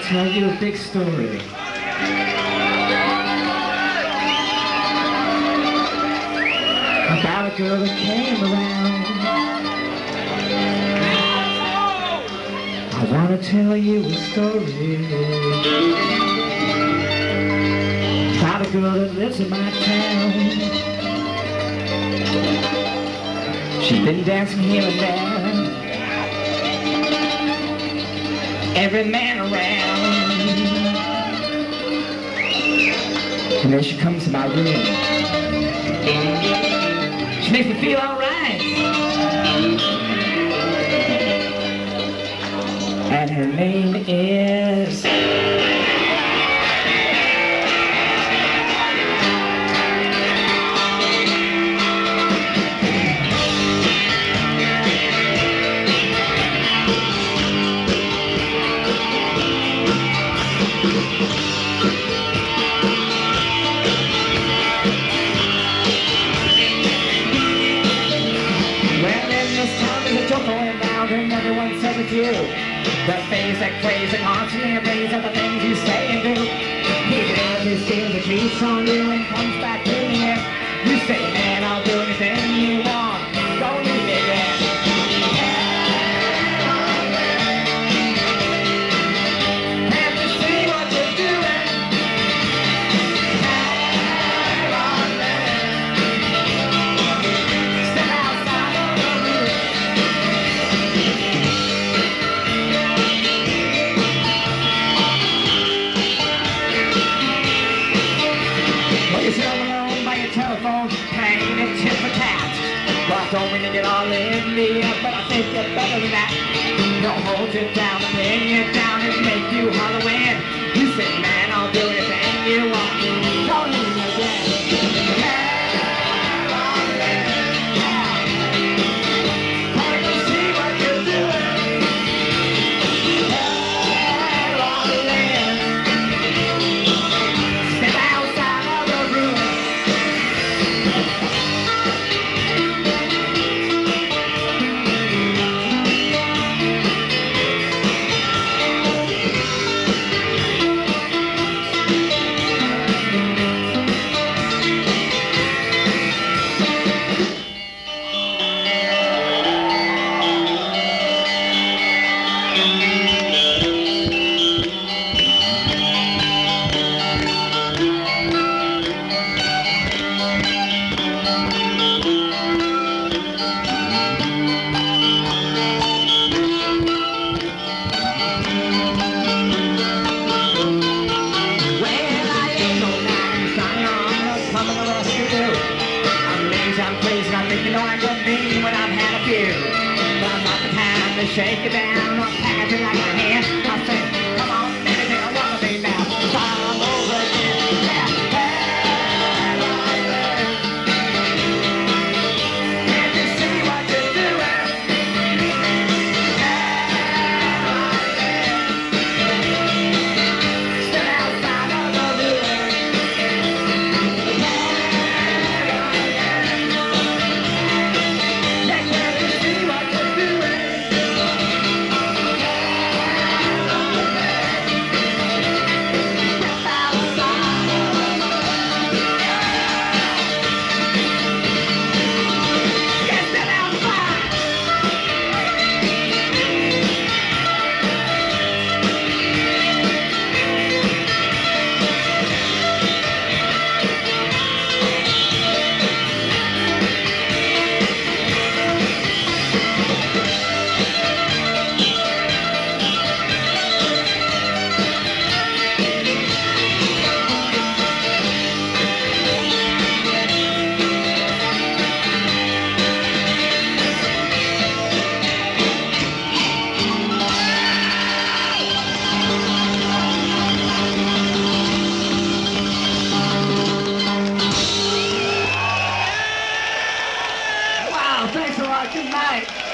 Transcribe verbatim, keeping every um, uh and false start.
tell you a big story. About a girl that came around. I want to tell you a story about a girl that lives in my town. She's been dancing here and there, every man around. And then she comes to my room. She makes me feel alright. And her name is... And everyone says it's you. The face that crazy, constantly amazed at the things you say and do. He lives, he steals, he cheats on you and comes back to the end. You say, man, I'll do anything you want. Don't leave me there. Can't you see what you're doing? Hey, on there. Step outside of the room. You're still alone by your telephone, playing it tit for tat. Well, I don't mean to get all in me, but I think you're better than that. Don't hold you down, pin you down, and make you hollow in. You say, man, I'll do anything you want. Don't leave me again. Can't you see what you're doing? Hey, on there. Step outside of the room. I'm crazy, I think you know I'm gonna mean when I've had a few. But I'm not the kind to shake you down or pack it like a hand. I say, come on, anything I wanna be now. I'm over again. Yeah, hey, right there. Can't you see what you're doing? Hey, right there. Step outside of the room. Thanks a lot. Good night.